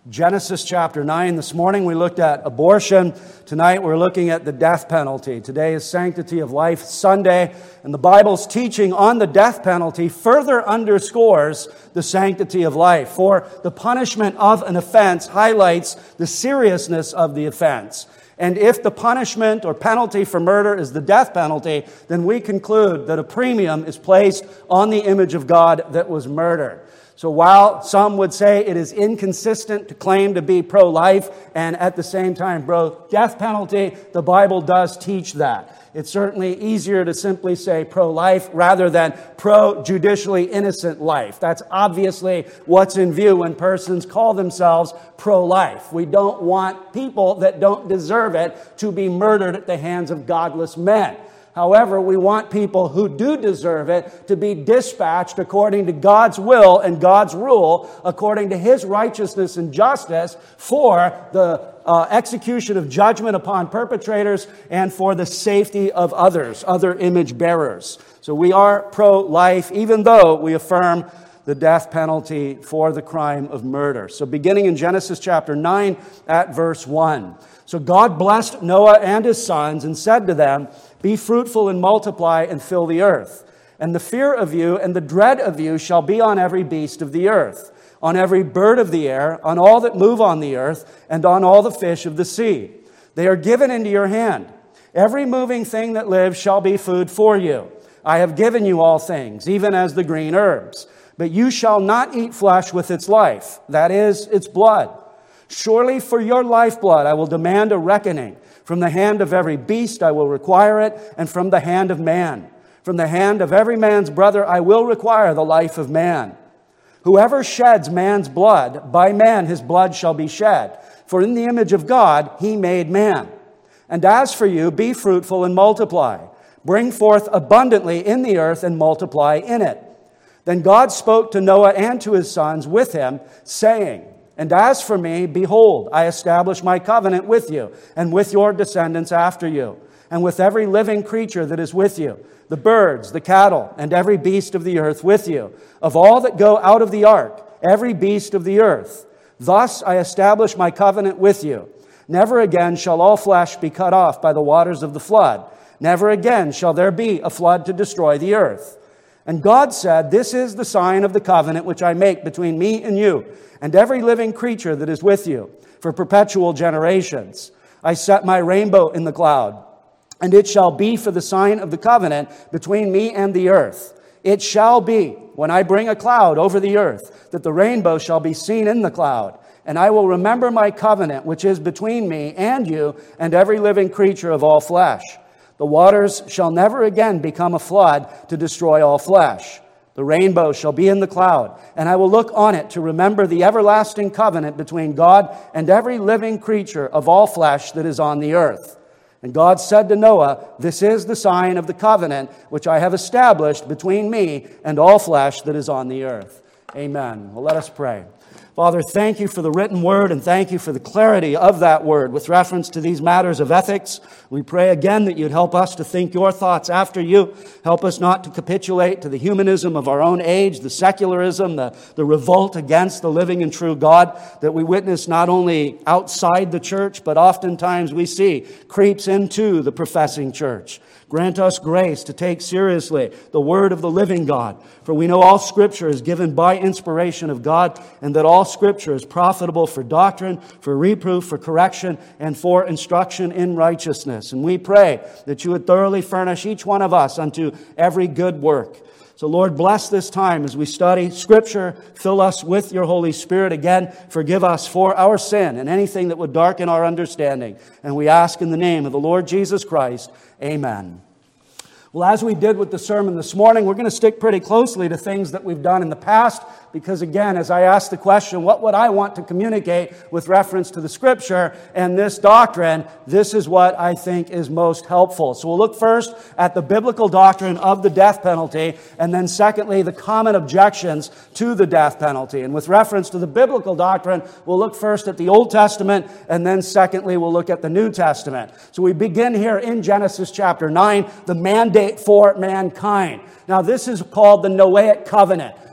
Genesis chapter 9. This morning we looked at abortion. Tonight we're looking at the death penalty. Today is Sanctity of Life Sunday, and the Bible's teaching on the death penalty further underscores the sanctity of life. For the punishment of an offense highlights the seriousness of the offense. And if the punishment or penalty for murder is the death penalty, then we conclude that a premium is placed on the image of God that was murdered. So while some would say it is inconsistent to claim to be pro-life and at the same time pro-death penalty, the Bible does teach that. It's certainly easier to simply say pro-life rather than pro-judicially innocent life. That's obviously what's in view when persons call themselves pro-life. We don't want people that don't deserve it to be murdered at the hands of godless men. However, we want people who do deserve it to be dispatched according to God's will and God's rule, according to His righteousness and justice for the execution of judgment upon perpetrators and for the safety of others, other image bearers. So we are pro-life, even though we affirm the death penalty for the crime of murder. So beginning in Genesis chapter 9 at verse 1. So God blessed Noah and his sons and said to them, "Be fruitful and multiply and fill the earth. And the fear of you and the dread of you shall be on every beast of the earth, on every bird of the air, on all that move on the earth, and on all the fish of the sea. They are given into your hand. Every moving thing that lives shall be food for you. I have given you all things, even as the green herbs. But you shall not eat flesh with its life, that is, its blood. Surely for your lifeblood I will demand a reckoning. From the hand of every beast I will require it, and from the hand of man. From the hand of every man's brother I will require the life of man. Whoever sheds man's blood, by man his blood shall be shed. For in the image of God he made man. And as for you, be fruitful and multiply. Bring forth abundantly in the earth and multiply in it." Then God spoke to Noah and to his sons with him, saying, "And as for me, behold, I establish my covenant with you and with your descendants after you, and with every living creature that is with you, the birds, the cattle, and every beast of the earth with you, of all that go out of the ark, every beast of the earth. Thus I establish my covenant with you. Never again shall all flesh be cut off by the waters of the flood. Never again shall there be a flood to destroy the earth. And God said, This is the sign of the covenant which I make between me and you, and every living creature that is with you, for perpetual generations. I set my rainbow in the cloud, and it shall be for the sign of the covenant between me and the earth. It shall be, when I bring a cloud over the earth, that the rainbow shall be seen in the cloud. And I will remember my covenant which is between me and you and every living creature of all flesh. The waters shall never again become a flood to destroy all flesh. The rainbow shall be in the cloud, and I will look on it to remember the everlasting covenant between God and every living creature of all flesh that is on the earth." And God said to Noah, "This is the sign of the covenant which I have established between me and all flesh that is on the earth." Amen. Well, let us pray. Father, thank you for the written word, and thank you for the clarity of that word with reference to these matters of ethics. We pray again that you'd help us to think your thoughts after you. Help us not to capitulate to the humanism of our own age, the secularism, the revolt against the living and true God that we witness not only outside the church, but oftentimes we see creeps into the professing church. Grant us grace to take seriously the word of the living God. For we know all Scripture is given by inspiration of God, and that all Scripture is profitable for doctrine, for reproof, for correction, and for instruction in righteousness. And we pray that you would thoroughly furnish each one of us unto every good work. So Lord, bless this time as we study Scripture. Fill us with your Holy Spirit. Again, forgive us for our sin and anything that would darken our understanding. And we ask in the name of the Lord Jesus Christ, amen. Well, as we did with the sermon this morning, we're going to stick pretty closely to things that we've done in the past, because again, as I asked the question, what would I want to communicate with reference to the Scripture and this doctrine, this is what I think is most helpful. So we'll look first at the biblical doctrine of the death penalty, and then secondly, the common objections to the death penalty. And with reference to the biblical doctrine, we'll look first at the Old Testament, and then secondly, we'll look at the New Testament. So we begin here in Genesis chapter 9, the mandate for mankind. Now, this is called the Noahic covenant.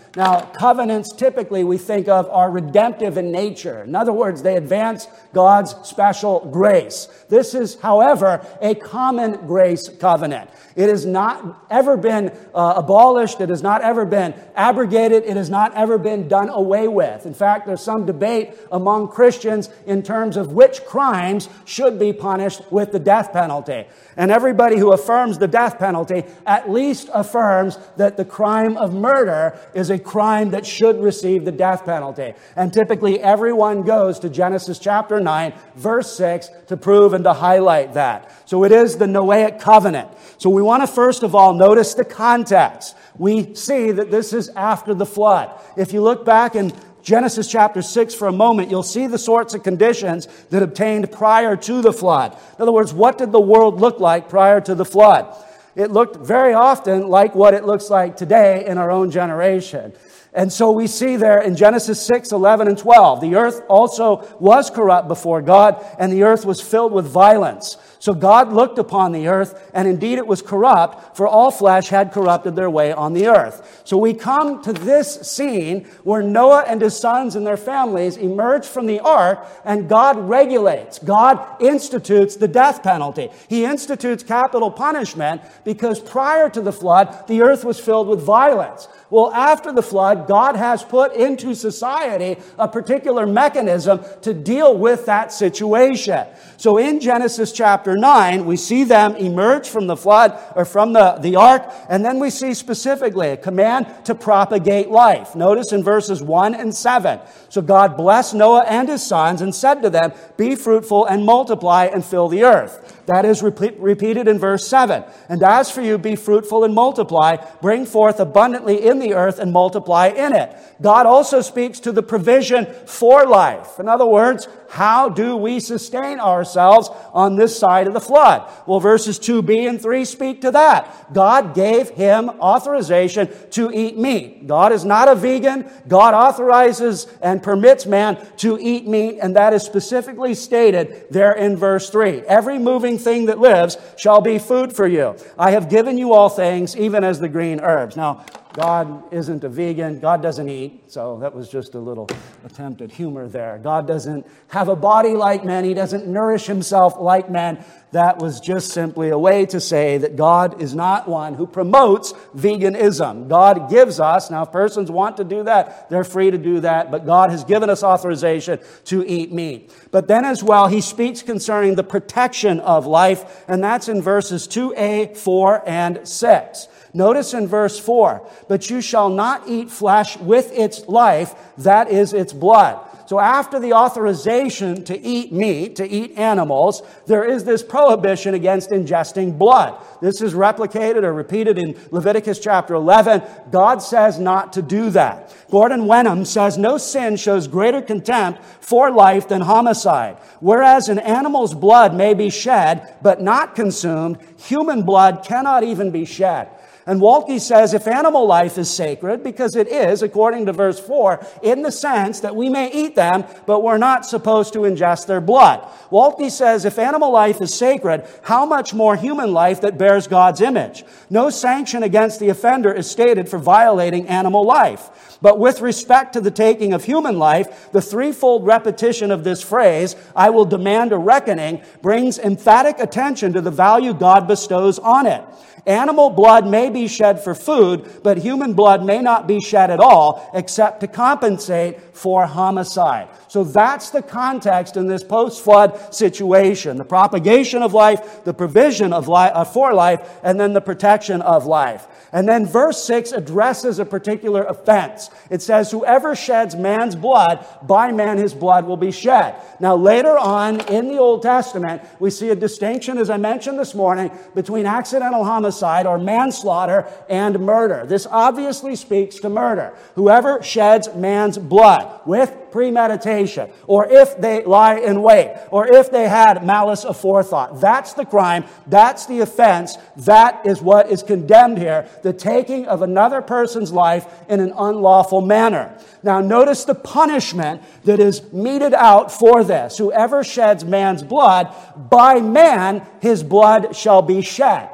Now, covenants typically we think of are redemptive in nature. In other words, they advance God's special grace. This is, however, a common grace covenant. It has not ever been abolished. It has not ever been abrogated. It has not ever been done away with. In fact, there's some debate among Christians in terms of which crimes should be punished with the death penalty. And everybody who affirms the death penalty at least affirms that the crime of murder is a crime that should receive the death penalty. And typically everyone goes to Genesis chapter 9, verse 6 to prove and to highlight that. So it is the Noahic covenant. So we want to first of all notice the context. We see that this is after the flood. If you look back in Genesis chapter 6 for a moment, you'll see the sorts of conditions that obtained prior to the flood. In other words, what did the world look like prior to the flood? It looked very often like what it looks like today in our own generation. And so we see there in Genesis 6, 11, and 12, the earth also was corrupt before God, and the earth was filled with violence. So God looked upon the earth, and indeed it was corrupt, for all flesh had corrupted their way on the earth. So we come to this scene where Noah and his sons and their families emerge from the ark, and God regulates. God institutes the death penalty. He institutes capital punishment because prior to the flood, the earth was filled with violence. Well, after the flood, God has put into society a particular mechanism to deal with that situation. So in Genesis chapter 9, we see them emerge from the flood or from the ark, and then we see specifically a command to propagate life. Notice in verses 1 and 7. So God blessed Noah and his sons and said to them, "Be fruitful and multiply and fill the earth." That is repeated in verse 7. "And as for you, be fruitful and multiply, bring forth abundantly in the earth and multiply in it." God also speaks to the provision for life. In other words, how do we sustain ourselves on this side of the flood? Well, verses 2b and 3 speak to that. God gave him authorization to eat meat. God is not a vegan. God authorizes and permits man to eat meat, and that is specifically stated there in verse 3. "Every moving thing that lives shall be food for you. I have given you all things, even as the green herbs." Now, God isn't a vegan. God doesn't eat. So that was just a little attempt at humor there. God doesn't have a body like men. He doesn't nourish himself like men. That was just simply a way to say that God is not one who promotes veganism. God gives us, now if persons want to do that, they're free to do that, but God has given us authorization to eat meat. But then as well, he speaks concerning the protection of life, and that's in verses 2a, 4, and 6. Notice in verse 4, "But you shall not eat flesh with its life, that is its blood." So after the authorization to eat meat, to eat animals, there is this prohibition against ingesting blood. This is replicated or repeated in Leviticus chapter 11. God says not to do that. Gordon Wenham says, "No sin shows greater contempt for life than homicide. Whereas an animal's blood may be shed, but not consumed, human blood cannot even be shed." And Waltke says if animal life is sacred, because it is, according to verse 4, in the sense that we may eat them, but we're not supposed to ingest their blood. Waltke says if animal life is sacred, how much more human life that bears God's image? No sanction against the offender is stated for violating animal life. But with respect to the taking of human life, the threefold repetition of this phrase, "I will demand a reckoning," brings emphatic attention to the value God bestows on it. Animal blood may be shed for food, but human blood may not be shed at all, except to compensate for homicide. So that's the context in this post-flood situation. The propagation of life, the provision of life, for life, and then the protection of life. And then verse 6 addresses a particular offense. It says, "Whoever sheds man's blood, by man his blood will be shed." Now later on in the Old Testament, we see a distinction, as I mentioned this morning, between accidental homicide or manslaughter and murder. This obviously speaks to murder. Whoever sheds man's blood with premeditation, or if they lie in wait, or if they had malice aforethought. That's the crime. That's the offense. That is what is condemned here. The taking of another person's life in an unlawful manner. Now notice the punishment that is meted out for this. "Whoever sheds man's blood, by man his blood shall be shed."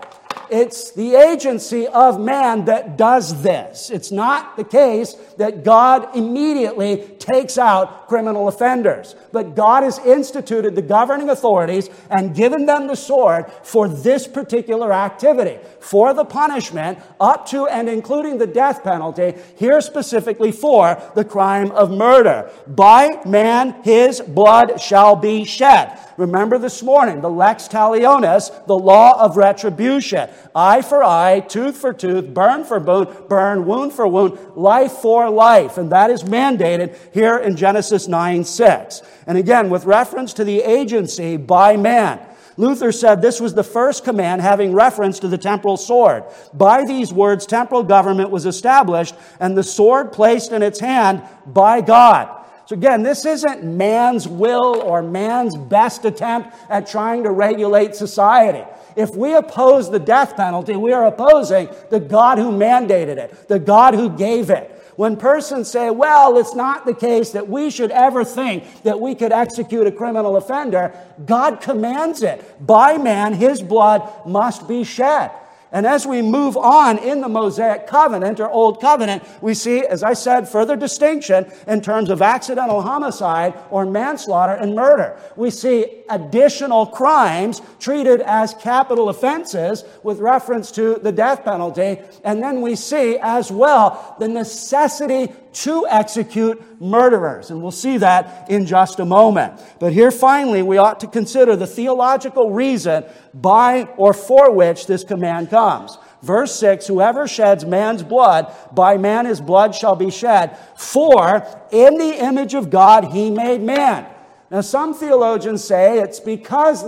it's the agency of man that does this. It's not the case that God immediately takes out criminal offenders. But God has instituted the governing authorities and given them the sword for this particular activity, for the punishment up to and including the death penalty, here specifically for the crime of murder. By man his blood shall be shed. Remember this morning, the lex talionis, the law of retribution. Eye for eye, tooth for tooth, burn for burn, wound for wound, life for life. And that is mandated here in Genesis 9:6. And again, with reference to the agency by man, Luther said this was the first command having reference to the temporal sword. By these words, temporal government was established and the sword placed in its hand by God. So again, this isn't man's will or man's best attempt at trying to regulate society. If we oppose the death penalty, we are opposing the God who mandated it, the God who gave it. When persons say, well, it's not the case that we should ever think that we could execute a criminal offender, God commands it. By man, his blood must be shed. And as we move on in the Mosaic covenant or Old Covenant, we see, as I said, further distinction in terms of accidental homicide or manslaughter and murder. We see additional crimes treated as capital offenses with reference to the death penalty. And then we see as well the necessity to execute murderers. And we'll see that in just a moment. But here finally we ought to consider the theological reason by or for which this command comes. Verse 6, whoever sheds man's blood, by man his blood shall be shed, for in the image of God he made man. Now some theologians say it's because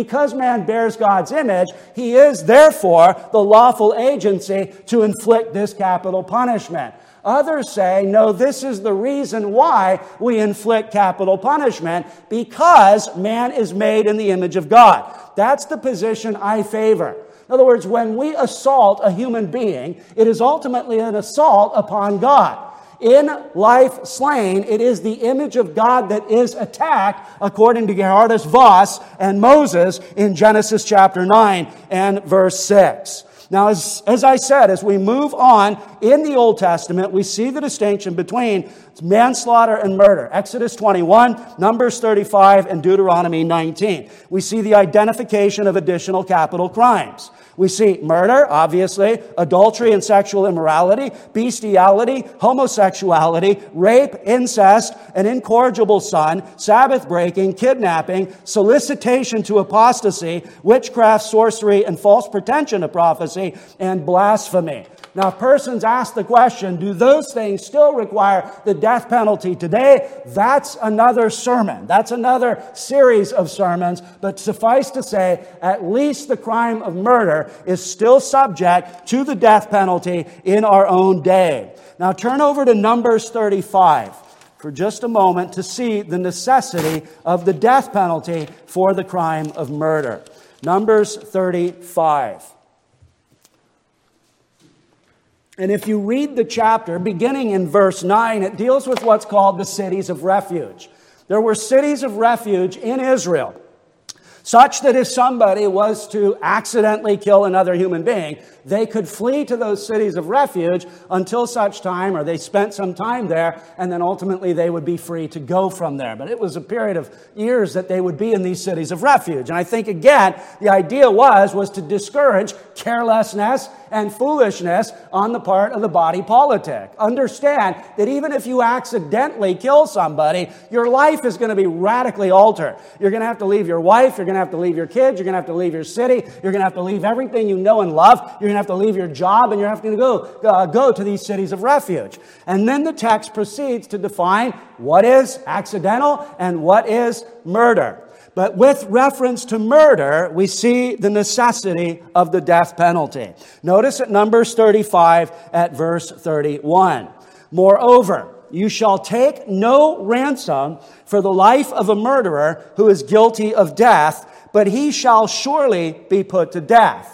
man bears God's image, he is therefore the lawful agency to inflict this capital punishment. Others say, no, this is the reason why we inflict capital punishment, because man is made in the image of God. That's the position I favor. In other words, when we assault a human being, it is ultimately an assault upon God. In life slain, it is the image of God that is attacked, according to Gerhardus Voss and Moses in Genesis chapter 9 and verse 6. Now, as I said, as we move on in the Old Testament, we see the distinction between manslaughter and murder. Exodus 21, Numbers 35, and Deuteronomy 19. We see the identification of additional capital crimes. We see murder, obviously, adultery and sexual immorality, bestiality, homosexuality, rape, incest, an incorrigible son, Sabbath breaking, kidnapping, solicitation to apostasy, witchcraft, sorcery, and false pretension to prophecy, and blasphemy. Now, persons ask the question, do those things still require the death penalty today? That's another sermon. That's another series of sermons. But suffice to say, at least the crime of murder is still subject to the death penalty in our own day. Now, turn over to Numbers 35 for just a moment to see the necessity of the death penalty for the crime of murder. Numbers 35. And if you read the chapter, beginning in verse 9, it deals with what's called the cities of refuge. There were cities of refuge in Israel, such that if somebody was to accidentally kill another human being, they could flee to those cities of refuge until such time, or they spent some time there, and then ultimately they would be free to go from there. But it was a period of years that they would be in these cities of refuge. And I think, again, the idea was to discourage carelessness and foolishness on the part of the body politic. Understand that even if you accidentally kill somebody, your life is going to be radically altered. You're going to have to leave your wife, you're going to have to leave your kids, you're going to have to leave your city, you're going to have to leave everything you know and love, you're going to have to leave your job, and you're going to have to go to these cities of refuge. And then the text proceeds to define what is accidental and what is murder. But with reference to murder, we see the necessity of the death penalty. Notice at Numbers 35 at verse 31. Moreover, you shall take no ransom for the life of a murderer who is guilty of death, but he shall surely be put to death.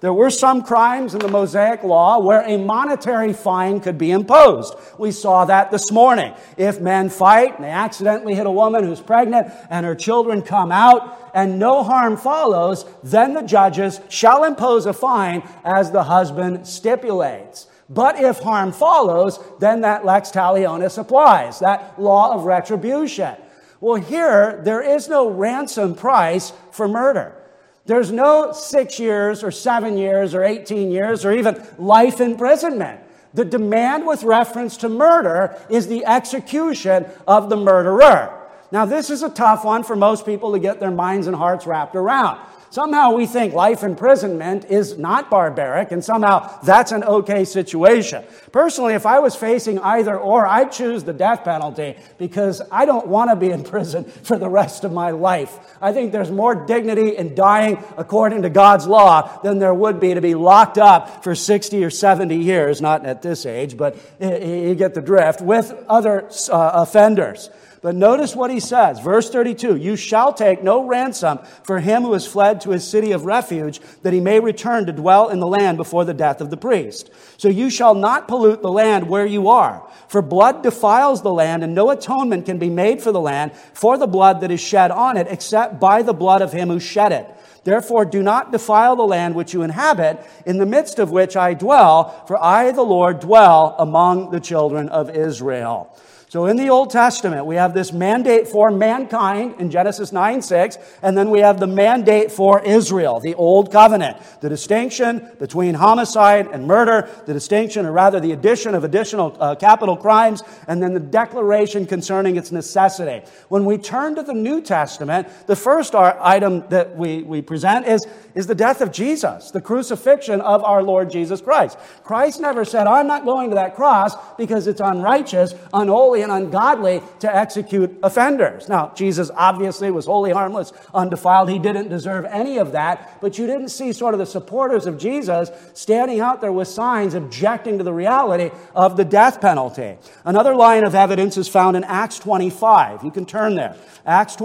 There were some crimes in the Mosaic Law where a monetary fine could be imposed. We saw that this morning. If men fight and they accidentally hit a woman who's pregnant and her children come out and no harm follows, then the judges shall impose a fine as the husband stipulates. But if harm follows, then that lex talionis applies, that law of retribution. Well, here, there is no ransom price for murder. There's no 6 years or 7 years or 18 years or even life imprisonment. The demand with reference to murder is the execution of the murderer. Now, this is a tough one for most people to get their minds and hearts wrapped around. Somehow we think life imprisonment is not barbaric, and somehow that's an okay situation. Personally, if I was facing either or, I'd choose the death penalty because I don't want to be in prison for the rest of my life. I think there's more dignity in dying according to God's law than there would be to be locked up for 60 or 70 years, not at this age, but you get the drift, with other offenders. But notice what he says, verse 32, "You shall take no ransom for him who has fled to his city of refuge, that he may return to dwell in the land before the death of the priest. So you shall not pollute the land where you are. For blood defiles the land, and no atonement can be made for the land for the blood that is shed on it, except by the blood of him who shed it. Therefore do not defile the land which you inhabit, in the midst of which I dwell, for I, the Lord, dwell among the children of Israel." So in the Old Testament, we have this mandate for mankind in Genesis 9:6, and then we have the mandate for Israel, the Old Covenant. The distinction between homicide and murder, the distinction, or rather the addition of additional capital crimes, and then the declaration concerning its necessity. When we turn to the New Testament, the first item that we present is the death of Jesus, the crucifixion of our Lord Jesus Christ. Christ never said, "I'm not going to that cross because it's unrighteous, unholy, and ungodly to execute offenders." Now, Jesus obviously was wholly harmless, undefiled. He didn't deserve any of that, but you didn't see sort of the supporters of Jesus standing out there with signs objecting to the reality of the death penalty. Another line of evidence is found in Acts 25. You can turn there. Acts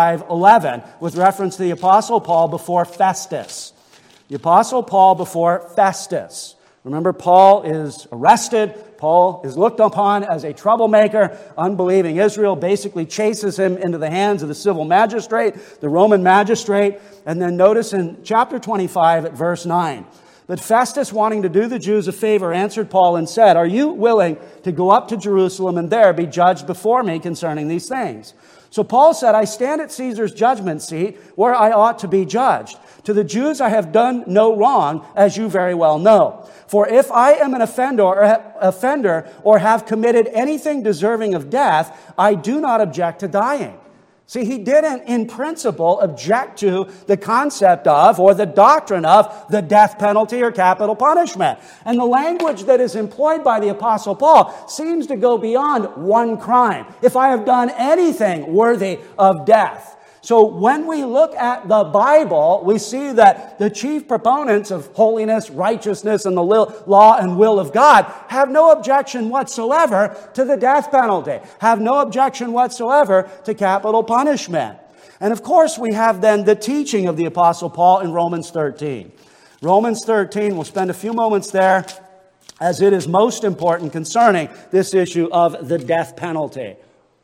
25:11, with reference to the Apostle Paul before Festus. The Apostle Paul before Festus. Remember, Paul is arrested. Paul is looked upon as a troublemaker. Unbelieving Israel basically chases him into the hands of the civil magistrate, the Roman magistrate. And then notice in chapter 25 at verse 9. "But Festus, wanting to do the Jews a favor, answered Paul and said, 'Are you willing to go up to Jerusalem and there be judged before me concerning these things?' So Paul said, 'I stand at Caesar's judgment seat where I ought to be judged. To the Jews I have done no wrong, as you very well know. For if I am an offender or have committed anything deserving of death, I do not object to dying.'" See, he didn't, in principle, object to the concept of or the doctrine of the death penalty or capital punishment. And the language that is employed by the Apostle Paul seems to go beyond one crime. If I have done anything worthy of death. So when we look at the Bible, we see that the chief proponents of holiness, righteousness, and the law and will of God have no objection whatsoever to the death penalty, have no objection whatsoever to capital punishment. And of course, we have then the teaching of the Apostle Paul in Romans 13. Romans 13, we'll spend a few moments there, as it is most important concerning this issue of the death penalty.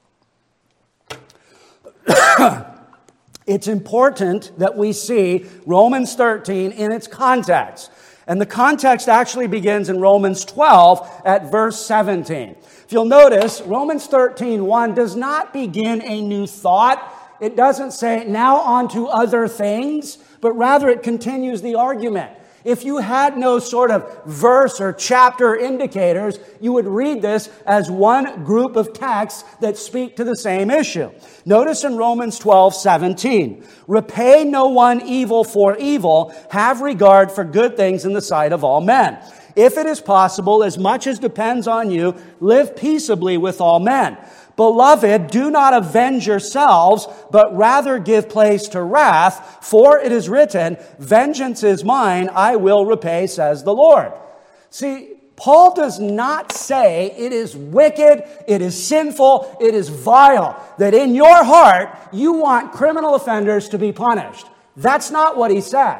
It's important that we see Romans 13 in its context. And the context actually begins in Romans 12 at verse 17. If you'll notice, Romans 13:1 does not begin a new thought. It doesn't say, "Now on to other things," but rather it continues the argument. If you had no sort of verse or chapter indicators, you would read this as one group of texts that speak to the same issue. Notice in Romans 12:17, "Repay no one evil for evil, have regard for good things in the sight of all men. If it is possible, as much as depends on you, live peaceably with all men. Beloved, do not avenge yourselves, but rather give place to wrath, for it is written, 'Vengeance is mine, I will repay, says the Lord.'" See, Paul does not say it is wicked, it is sinful, it is vile, that in your heart you want criminal offenders to be punished. That's not what he says.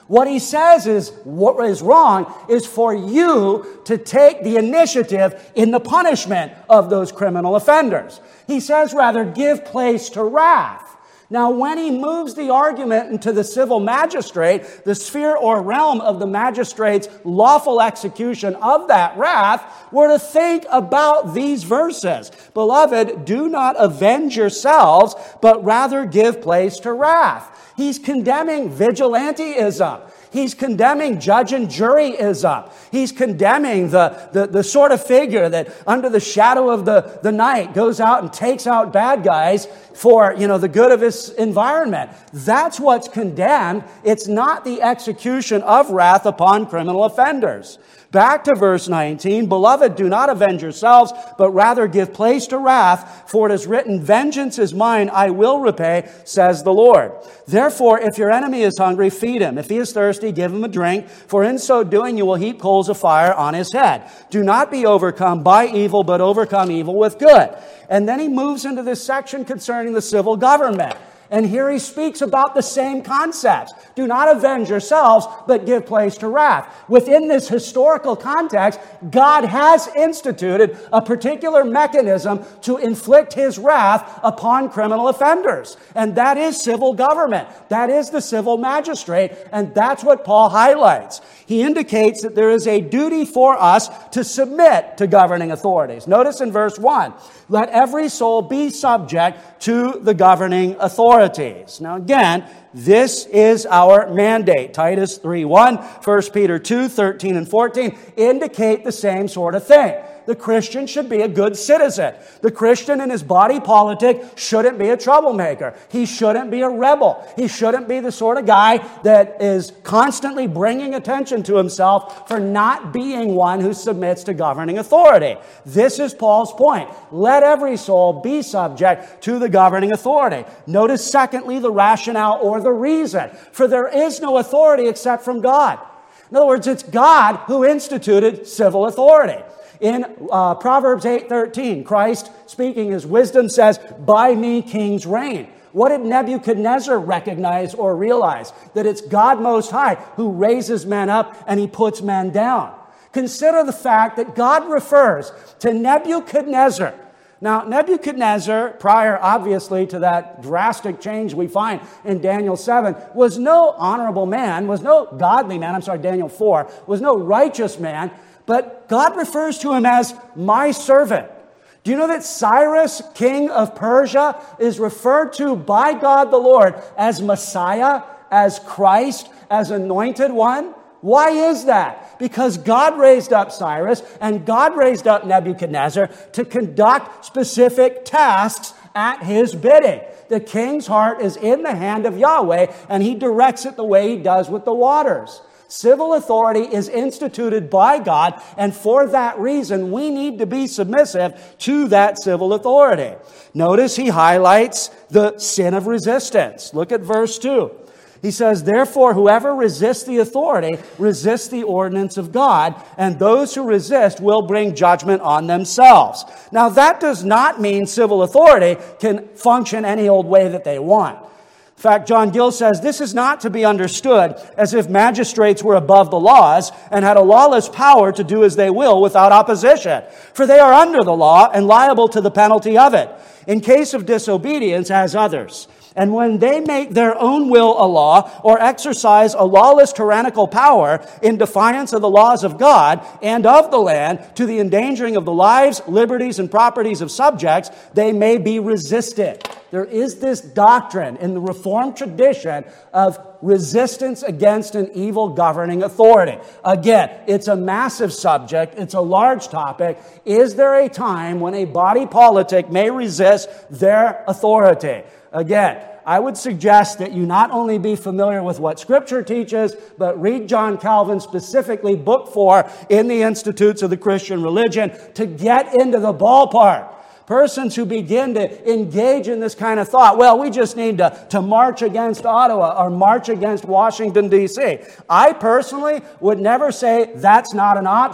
What he says is, what is wrong is for you to take the initiative in the punishment of those criminal offenders. He says, rather, give place to wrath. Now, when he moves the argument into the civil magistrate, the sphere or realm of the magistrate's lawful execution of that wrath, we're to think about these verses. Beloved, do not avenge yourselves, but rather give place to wrath. He's condemning vigilantism. He's condemning judge and juryism. He's condemning the sort of figure that under the shadow of the night goes out and takes out bad guys for, the good of his environment. That's what's condemned. It's not the execution of wrath upon criminal offenders. Back to verse 19, beloved, do not avenge yourselves, but rather give place to wrath, for it is written, vengeance is mine, I will repay, says the Lord. Therefore, if your enemy is hungry, feed him. If he is thirsty, give him a drink, for in so doing you will heap coals of fire on his head. Do not be overcome by evil, but overcome evil with good. And then he moves into this section concerning the civil government. And here he speaks about the same concepts. Do not avenge yourselves, but give place to wrath. Within this historical context, God has instituted a particular mechanism to inflict his wrath upon criminal offenders. And that is civil government. That is the civil magistrate. And that's what Paul highlights. He indicates that there is a duty for us to submit to governing authorities. Notice in verse 1, let every soul be subject to the governing authorities. Now again, this is our mandate. Titus 3:1, 1 Peter 2:13 and 14 indicate the same sort of thing. The Christian should be a good citizen. The Christian in his body politic shouldn't be a troublemaker. He shouldn't be a rebel. He shouldn't be the sort of guy that is constantly bringing attention to himself for not being one who submits to governing authority. This is Paul's point. Let every soul be subject to the governing authority. Notice, secondly, the rationale or the reason. For there is no authority except from God. In other words, it's God who instituted civil authority. In Proverbs 8:13, Christ, speaking his wisdom, says, by me kings reign. What did Nebuchadnezzar recognize or realize? That it's God Most High who raises men up and he puts men down. Consider the fact that God refers to Nebuchadnezzar. Now, Nebuchadnezzar, prior obviously to that drastic change we find in Daniel 7, was no honorable man, was no godly man, Daniel 4, was no righteous man, but God refers to him as my servant. Do you know that Cyrus, king of Persia, is referred to by God the Lord as Messiah, as Christ, as anointed one? Why is that? Because God raised up Cyrus and God raised up Nebuchadnezzar to conduct specific tasks at his bidding. The king's heart is in the hand of Yahweh and he directs it the way he does with the waters. Civil authority is instituted by God, and for that reason, we need to be submissive to that civil authority. Notice he highlights the sin of resistance. Look at verse 2. He says, therefore, whoever resists the authority resists the ordinance of God, and those who resist will bring judgment on themselves. Now, that does not mean civil authority can function any old way that they want. In fact, John Gill says this is not to be understood as if magistrates were above the laws and had a lawless power to do as they will without opposition. For they are under the law and liable to the penalty of it, in case of disobedience as others. And when they make their own will a law or exercise a lawless tyrannical power in defiance of the laws of God and of the land to the endangering of the lives, liberties, and properties of subjects, they may be resisted. There is this doctrine in the Reformed tradition of resistance against an evil governing authority. Again, it's a massive subject. It's a large topic. Is there a time when a body politic may resist their authority? Again, I would suggest that you not only be familiar with what Scripture teaches, but read John Calvin, specifically Book 4 in the Institutes of the Christian Religion, to get into the ballpark. Persons who begin to engage in this kind of thought, well, we just need to march against Ottawa or march against Washington, D.C. I personally would never say that's not an option.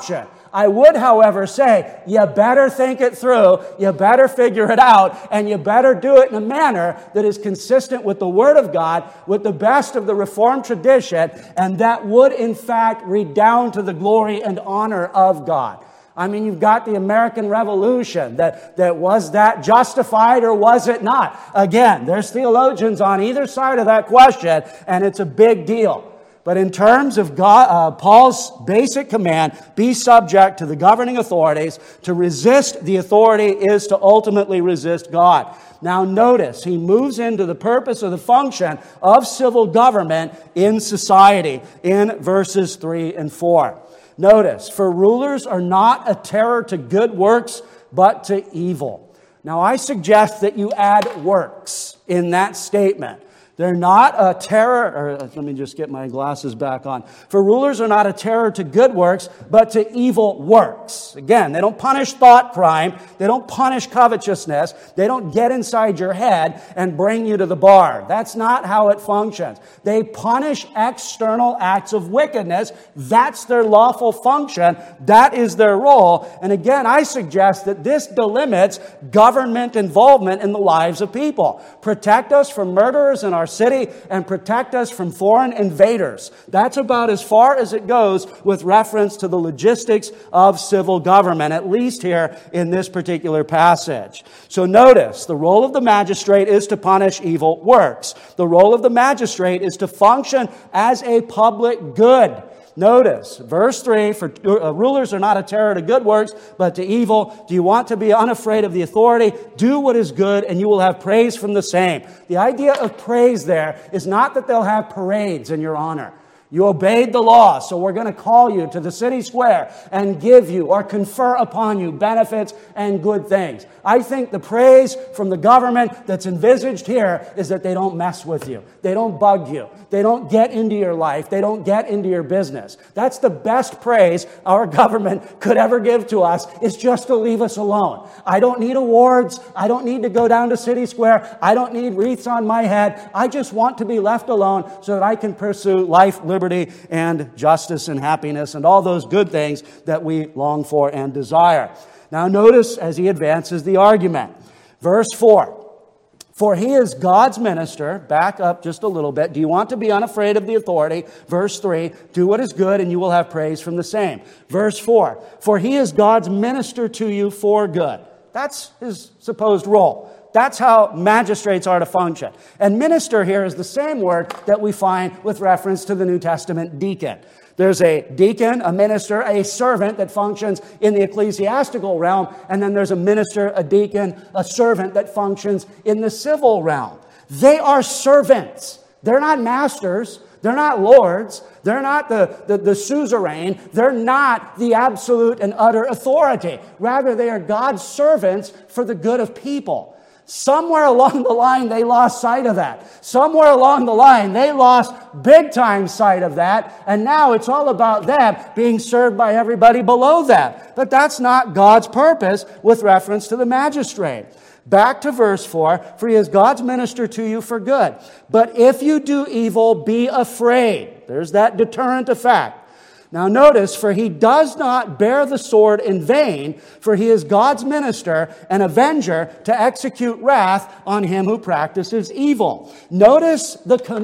I would, however, say you better think it through, you better figure it out, and you better do it in a manner that is consistent with the Word of God, with the best of the Reformed tradition, and that would, in fact, redound to the glory and honor of God. I mean, you've got the American Revolution. That was that justified or was it not? Again, there's theologians on either side of that question, and it's a big deal. But in terms of Paul's basic command, be subject to the governing authorities. To resist the authority is to ultimately resist God. Now notice, he moves into the purpose or the function of civil government in society in verses 3 and 4. Notice, for rulers are not a terror to good works, but to evil. Now I suggest that you add works in that statement. They're not a terror, or let me just get my glasses back on. For rulers are not a terror to good works, but to evil works. Again, they don't punish thought crime. They don't punish covetousness. They don't get inside your head and bring you to the bar. That's not how it functions. They punish external acts of wickedness. That's their lawful function. That is their role. And again, I suggest that this delimits government involvement in the lives of people. Protect us from murderers in our city and protect us from foreign invaders. That's about as far as it goes with reference to the logistics of civil government, at least here in this particular passage. So notice, the role of the magistrate is to punish evil works. The role of the magistrate is to function as a public good. Notice, verse 3, for rulers are not a terror to good works, but to evil. Do you want to be unafraid of the authority? Do what is good, and you will have praise from the same. The idea of praise there is not that they'll have parades in your honor. You obeyed the law, so we're going to call you to the city square and give you or confer upon you benefits and good things. I think the praise from the government that's envisaged here is that they don't mess with you. They don't bug you. They don't get into your life. They don't get into your business. That's the best praise our government could ever give to us, is just to leave us alone. I don't need awards. I don't need to go down to City Square. I don't need wreaths on my head. I just want to be left alone so that I can pursue life, liberty, and justice and happiness and all those good things that we long for and desire. Now notice as he advances the argument. Verse 4. For he is God's minister. Back up just a little bit. Do you want to be unafraid of the authority? Verse 3. Do what is good and you will have praise from the same. Verse 4. For he is God's minister to you for good. That's his supposed role. That's how magistrates are to function. And minister here is the same word that we find with reference to the New Testament deacon. There's a deacon, a minister, a servant that functions in the ecclesiastical realm, and then there's a minister, a deacon, a servant that functions in the civil realm. They are servants. They're not masters. They're not lords. They're not the suzerain. They're not the absolute and utter authority. Rather, they are God's servants for the good of people. Somewhere along the line, they lost sight of that. Somewhere along the line, they lost big time sight of that. And now it's all about them being served by everybody below them. But that's not God's purpose with reference to the magistrate. Back to verse 4, for he is God's minister to you for good. But if you do evil, be afraid. There's that deterrent effect. Now notice, for he does not bear the sword in vain, for he is God's minister, an avenger to execute wrath on him who practices evil. Notice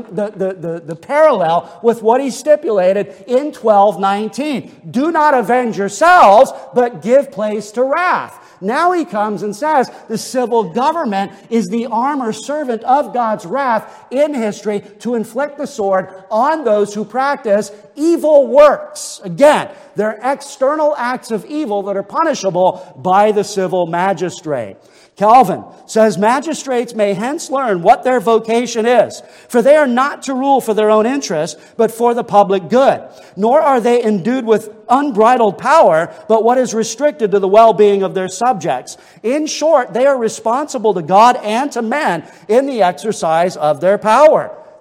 the parallel with what he stipulated in 12:19. Do not avenge yourselves, but give place to wrath. Now he comes and says the civil government is the arm or servant of God's wrath in history to inflict the sword on those who practice evil works. Again, they're external acts of evil that are punishable by the civil magistrate. Calvin says magistrates may hence learn what their vocation is, for they are not to rule for their own interest, but for the public good. Nor are they endued with unbridled power, but what is restricted to the well-being of their subjects. In short, they are responsible to God and to men in the exercise of their power.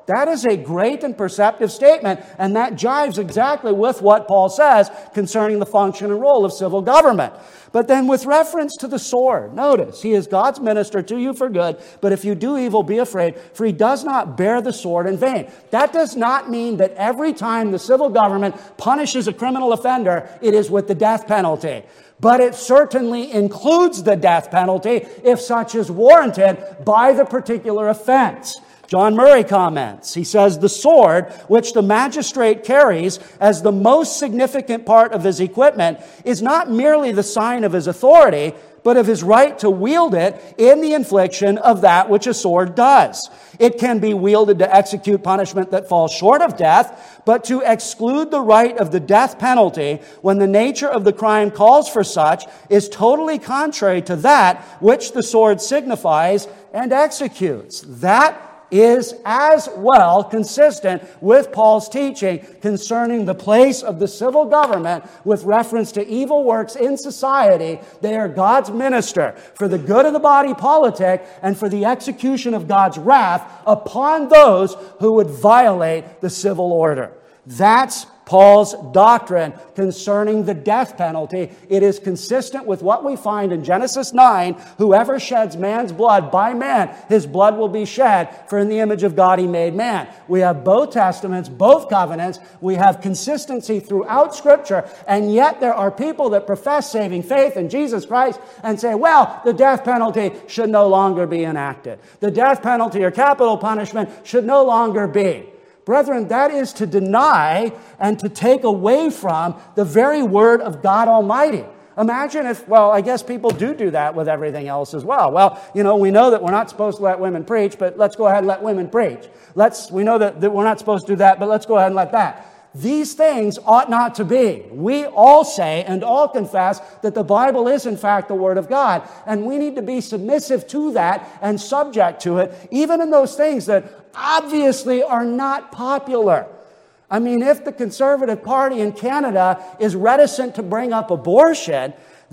That is a great and perceptive statement, and that jives exactly with what Paul says concerning the function and role of civil government. But then with reference to the sword, notice, he is God's minister to you for good, but if you do evil, be afraid, for he does not bear the sword in vain. That does not mean that every time the civil government punishes a criminal offender, it is with the death penalty. But it certainly includes the death penalty if such is warranted by the particular offense. John Murray comments, he says, the sword, which the magistrate carries as the most significant part of his equipment, is not merely the sign of his authority, but of his right to wield it in the infliction of that which a sword does. It can be wielded to execute punishment that falls short of death, but to exclude the right of the death penalty when the nature of the crime calls for such is totally contrary to that which the sword signifies and executes. That is as well consistent with Paul's teaching concerning the place of the civil government with reference to evil works in society. They are God's minister for the good of the body politic and for the execution of God's wrath upon those who would violate the civil order. That's Paul's doctrine concerning the death penalty. It is consistent with what we find in Genesis 9. Whoever sheds man's blood, by man, his blood will be shed, for in the image of God he made man. We have both testaments, both covenants. We have consistency throughout Scripture, and yet there are people that profess saving faith in Jesus Christ and say, well, the death penalty should no longer be enacted. The death penalty or capital punishment should no longer be. Brethren, that is to deny and to take away from the very word of God Almighty. Imagine if, well, I guess people do that with everything else as well. Well, we know that we're not supposed to let women preach, but let's go ahead and let women preach. We know that we're not supposed to do that, but let's go ahead and let that. These things ought not to be. We all say and all confess that the Bible is in fact the Word of God, and we need to be submissive to that and subject to it, even in those things that obviously are not popular. I mean, if the Conservative Party in Canada is reticent to bring up abortion,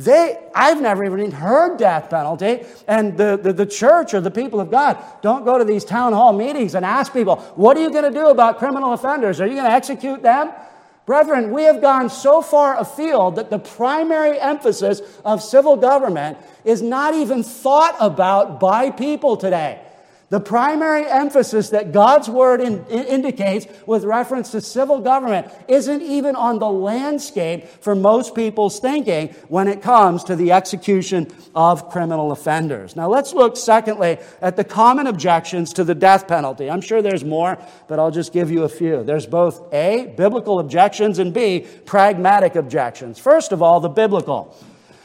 I've never even heard death penalty, and the church or the people of God don't go to these town hall meetings and ask people, what are you going to do about criminal offenders? Are you going to execute them? Brethren, we have gone so far afield that the primary emphasis of civil government is not even thought about by people today. The primary emphasis that God's Word indicates with reference to civil government isn't even on the landscape for most people's thinking when it comes to the execution of criminal offenders. Now let's look secondly at the common objections to the death penalty. I'm sure there's more, but I'll just give you a few. There's both A, biblical objections, and B, pragmatic objections. First of all, the biblical.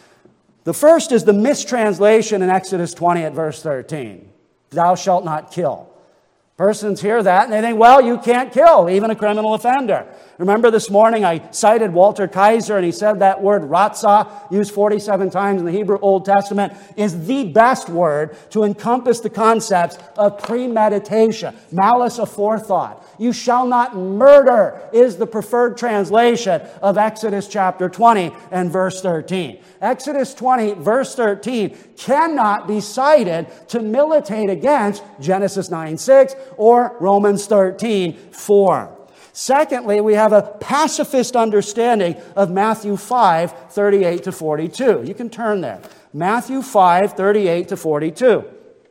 The first is the mistranslation in Exodus 20 at verse 13. Thou shalt not kill. Persons hear that and they think, well, you can't kill, even a criminal offender. Remember this morning I cited Walter Kaiser, and he said that word ratzah, used 47 times in the Hebrew Old Testament, is the best word to encompass the concepts of premeditation, malice aforethought. You shall not murder is the preferred translation of Exodus chapter 20 and verse 13. Exodus 20, verse 13, cannot be cited to militate against Genesis 9:6 or Romans 13:4. Secondly, we have a pacifist understanding of Matthew 5:38 to 42. You can turn there. Matthew 5:38 to 42.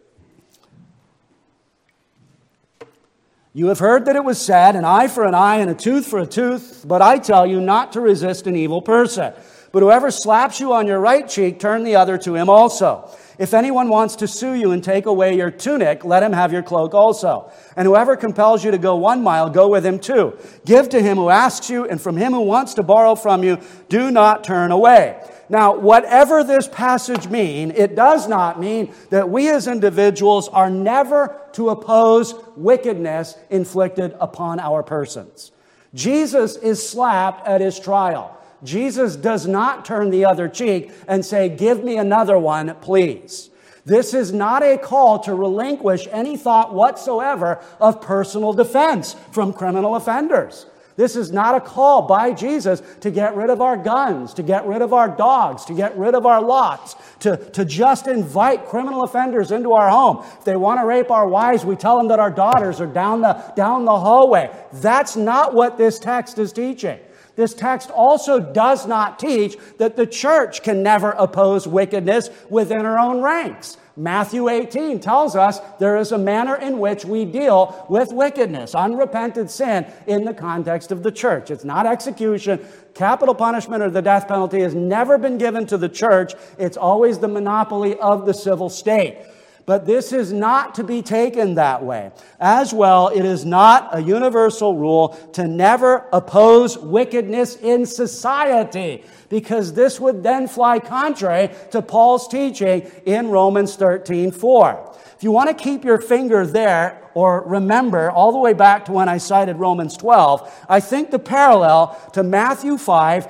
You have heard that it was said, an eye for an eye and a tooth for a tooth, but I tell you not to resist an evil person. But whoever slaps you on your right cheek, turn the other to him also. If anyone wants to sue you and take away your tunic, let him have your cloak also. And whoever compels you to go 1 mile, go with him 2. Give to him who asks you, and from him who wants to borrow from you, do not turn away. Now, whatever this passage mean, it does not mean that we as individuals are never to oppose wickedness inflicted upon our persons. Jesus is slapped at his trial. Jesus does not turn the other cheek and say, give me another one, please. This is not a call to relinquish any thought whatsoever of personal defense from criminal offenders. This is not a call by Jesus to get rid of our guns, to get rid of our dogs, to get rid of our lots, to just invite criminal offenders into our home. If they want to rape our wives, we tell them that our daughters are down the hallway. That's not what this text is teaching. This text also does not teach that the church can never oppose wickedness within her own ranks. Matthew 18 tells us there is a manner in which we deal with wickedness, unrepented sin, in the context of the church. It's not execution. Capital punishment or the death penalty has never been given to the church. It's always the monopoly of the civil state. But this is not to be taken that way. As well, it is not a universal rule to never oppose wickedness in society, because this would then fly contrary to Paul's teaching in Romans 13:4. If you want to keep your finger there, or remember all the way back to when I cited Romans 12, I think the parallel to Matthew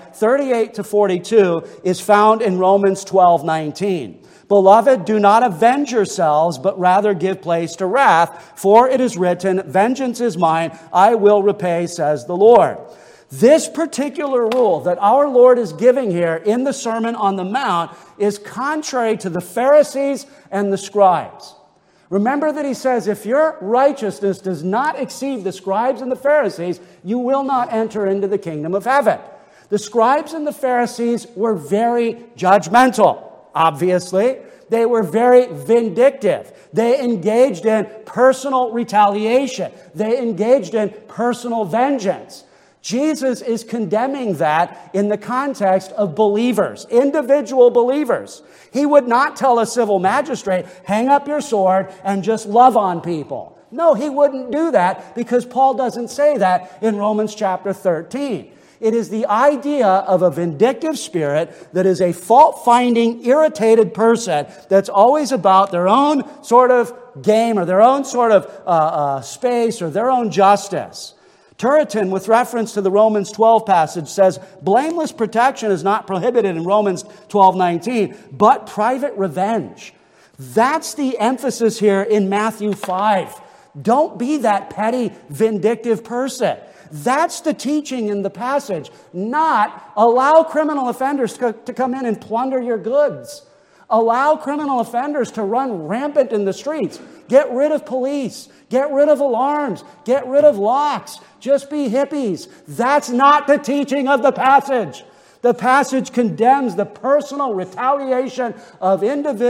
5:38-42 is found in Romans 12:19. Beloved, do not avenge yourselves, but rather give place to wrath, for it is written, vengeance is mine, I will repay, says the Lord. This particular rule that our Lord is giving here in the Sermon on the Mount is contrary to the Pharisees and the scribes. Remember that he says, if your righteousness does not exceed the scribes and the Pharisees, you will not enter into the kingdom of heaven. The scribes and the Pharisees were very judgmental. Obviously, they were very vindictive. They engaged in personal retaliation. They engaged in personal vengeance. Jesus is condemning that in the context of believers, individual believers. He would not tell a civil magistrate, hang up your sword and just love on people. No, he wouldn't do that, because Paul doesn't say that in Romans chapter 13. It is the idea of a vindictive spirit that is a fault-finding, irritated person that's always about their own sort of game or their own sort of space or their own justice. Turretin, with reference to the Romans 12 passage, says, blameless protection is not prohibited in Romans 12:19, but private revenge. That's the emphasis here in Matthew 5. Don't be that petty, vindictive person. That's the teaching in the passage, not allow criminal offenders to come in and plunder your goods. Allow criminal offenders to run rampant in the streets. Get rid of police. Get rid of alarms. Get rid of locks. Just be hippies. That's not the teaching of the passage. The passage condemns the personal retaliation of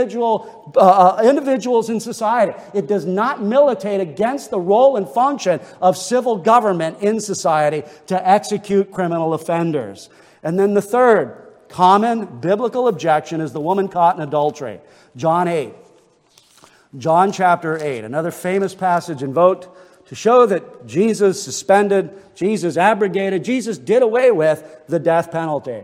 individuals in society. It does not militate against the role and function of civil government in society to execute criminal offenders. And then the third common biblical objection is the woman caught in adultery. John 8. John chapter 8, another famous passage invoked to show that Jesus suspended, Jesus abrogated, Jesus did away with the death penalty.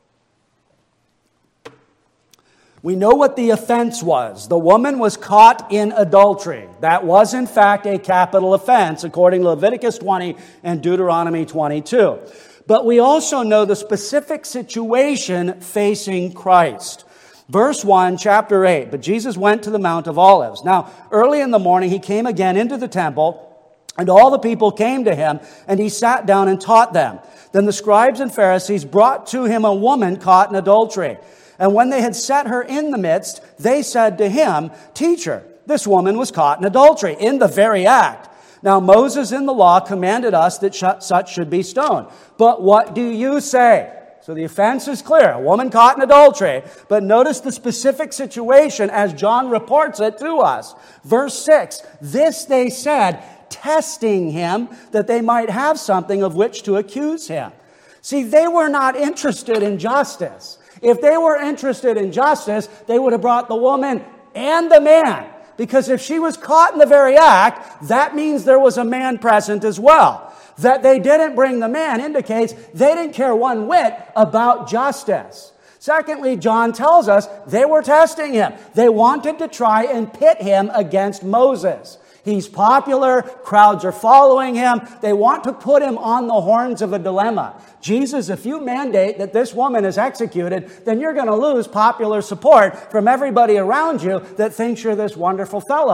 We know what the offense was. The woman was caught in adultery. That was, in fact, a capital offense, according to Leviticus 20 and Deuteronomy 22. But we also know the specific situation facing Christ. Verse 1, chapter 8, but Jesus went to the Mount of Olives. Now, early in the morning, he came again into the temple, and all the people came to him, and he sat down and taught them. Then the scribes and Pharisees brought to him a woman caught in adultery. And when they had set her in the midst, they said to him, Teacher, this woman was caught in adultery, in the very act. Now Moses in the law commanded us that such should be stoned. But what do you say? So the offense is clear, a woman caught in adultery. But notice the specific situation as John reports it to us. Verse 6, this they said, testing him, that they might have something of which to accuse him. See, they were not interested in justice. If they were interested in justice, they would have brought the woman and the man. Because if she was caught in the very act, that means there was a man present as well. That they didn't bring the man indicates they didn't care one whit about justice. Secondly, John tells us they were testing him. They wanted to try and pit him against Moses. He's popular. Crowds are following him. They want to put him on the horns of a dilemma. Jesus, if you mandate that this woman is executed, then you're going to lose popular support from everybody around you that thinks you're this wonderful fellow.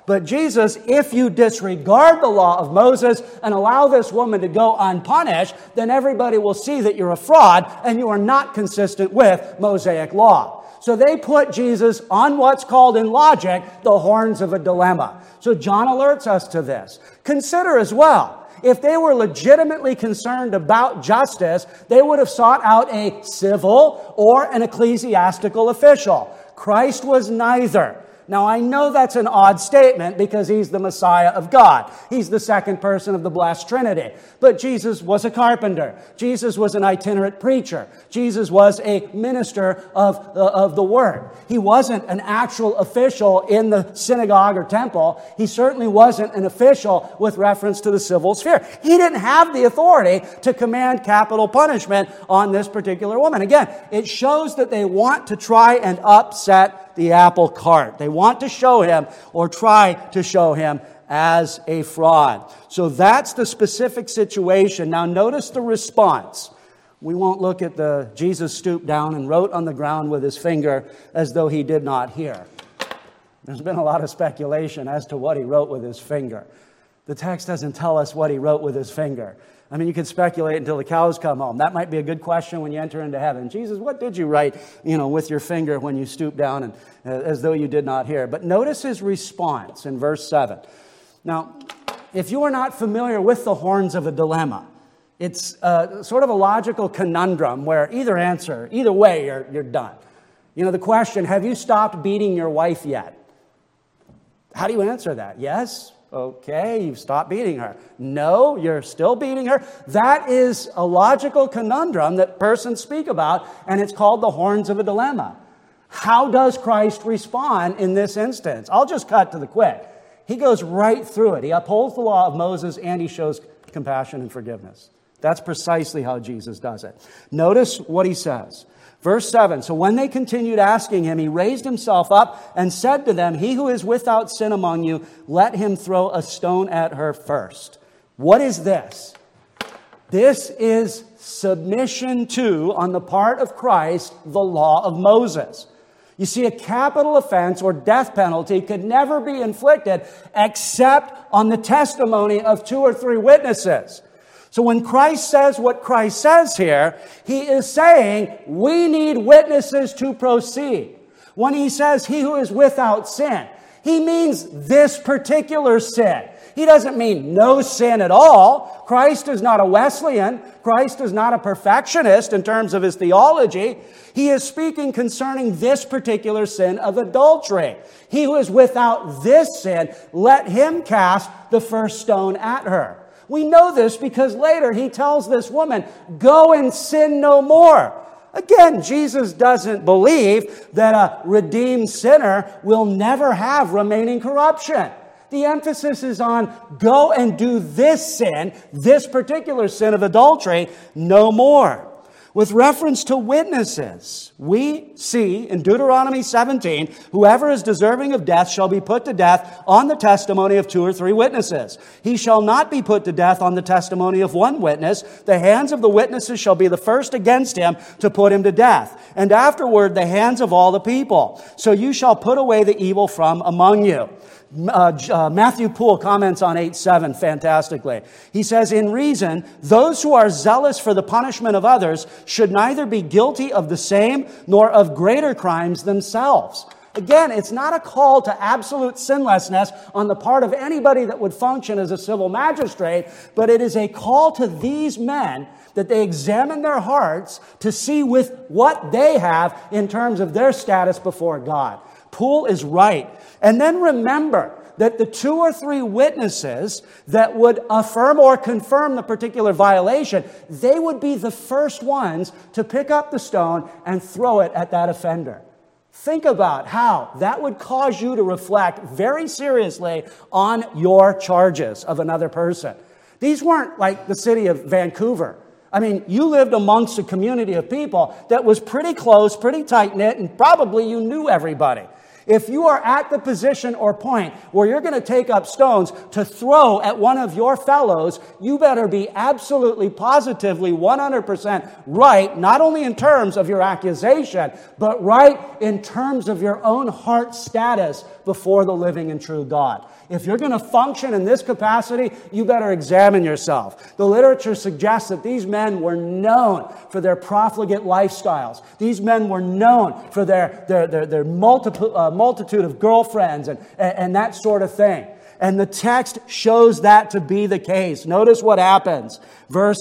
But Jesus, if you disregard the law of Moses and allow this woman to go unpunished, then everybody will see that you're a fraud and you are not consistent with Mosaic law. So they put Jesus on what's called in logic the horns of a dilemma. So John alerts us to this. Consider as well, if they were legitimately concerned about justice, they would have sought out a civil or an ecclesiastical official. Christ was neither. Now, I know that's an odd statement because he's the Messiah of God. He's the second person of the blessed Trinity. But Jesus was a carpenter. Jesus was an itinerant preacher. Jesus was a minister of the Word. He wasn't an actual official in the synagogue or temple. He certainly wasn't an official with reference to the civil sphere. He didn't have the authority to command capital punishment on this particular woman. Again, it shows that they want to try and upset the apple cart. They want to show him or try to show him as a fraud. So that's the specific situation. Now notice the response. We won't look at the Jesus stooped down and wrote on the ground with his finger as though he did not hear. There's been a lot of speculation as to what he wrote with his finger. The text doesn't tell us what he wrote with his finger. I mean, you could speculate until the cows come home. That might be a good question when you enter into heaven. Jesus, what did you write, with your finger when you stooped down and as though you did not hear? But notice his response in verse 7. Now, if you are not familiar with the horns of a dilemma, it's sort of a logical conundrum where either way, you're done. The question, have you stopped beating your wife yet? How do you answer that? Yes? Okay, you've stopped beating her. No, you're still beating her. That is a logical conundrum that persons speak about, and it's called the horns of a dilemma. How does Christ respond in this instance? I'll just cut to the quick. He goes right through it. He upholds the law of Moses, and he shows compassion and forgiveness. That's precisely how Jesus does it. Notice what he says. Verse 7, so when they continued asking him, he raised himself up and said to them, he who is without sin among you, let him throw a stone at her first. What is this? This is submission to, on the part of Christ, the law of Moses. You see, a capital offense or death penalty could never be inflicted except on the testimony of 2 or 3 witnesses. So when Christ says what Christ says here, he is saying we need witnesses to proceed. When he says he who is without sin, he means this particular sin. He doesn't mean no sin at all. Christ is not a Wesleyan. Christ is not a perfectionist in terms of his theology. He is speaking concerning this particular sin of adultery. He who is without this sin, let him cast the first stone at her. We know this because later he tells this woman, go and sin no more. Again, Jesus doesn't believe that a redeemed sinner will never have remaining corruption. The emphasis is on go and do this sin, this particular sin of adultery, no more. With reference to witnesses, we see in Deuteronomy 17, whoever is deserving of death shall be put to death on the testimony of 2 or 3 witnesses. He shall not be put to death on the testimony of 1 witness. The hands of the witnesses shall be the first against him to put him to death, and afterward the hands of all the people. So you shall put away the evil from among you. Matthew Poole comments on 8:7 fantastically. He says, in reason, those who are zealous for the punishment of others should neither be guilty of the same nor of greater crimes themselves. Again, it's not a call to absolute sinlessness on the part of anybody that would function as a civil magistrate, but it is a call to these men that they examine their hearts to see with what they have in terms of their status before God. Poole is right. And then remember that the 2 or 3 witnesses that would affirm or confirm the particular violation, they would be the first ones to pick up the stone and throw it at that offender. Think about how that would cause you to reflect very seriously on your charges of another person. These weren't like the city of Vancouver. I mean, you lived amongst a community of people that was pretty close, pretty tight-knit, and probably you knew everybody. If you are at the position or point where you're going to take up stones to throw at one of your fellows, you better be absolutely, positively, 100% right, not only in terms of your accusation, but right in terms of your own heart status before the living and true God. If you're going to function in this capacity, you better examine yourself. The literature suggests that these men were known for their profligate lifestyles. These men were known for their multitude of girlfriends and that sort of thing. And the text shows that to be the case. Notice what happens. Verse